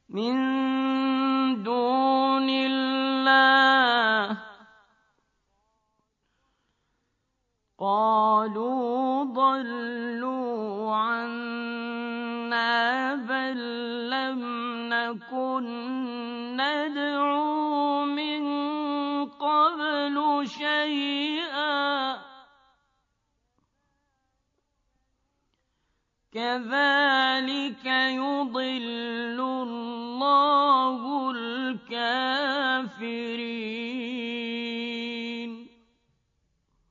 من دون الله قالوا ضلوا عنا بل لم نكن ندعو من قبل شيئا كذلك يضل الله الكافرين